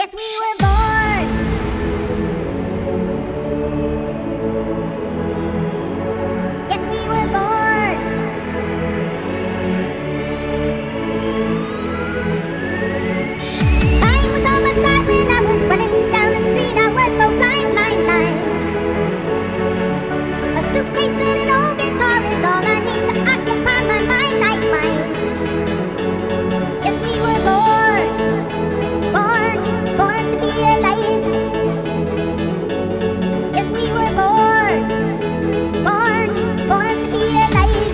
Yes, we were born. Yes, we were born. Time was on my side when I was running down the street. I was so blind, blind, blind. A suitcase and an old guitar is all I need to occupy my mind, like mine. Yes, we were born, born, born to be alive. Yes, we were born, born, born to be alive.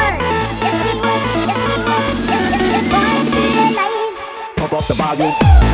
Pump up the volume.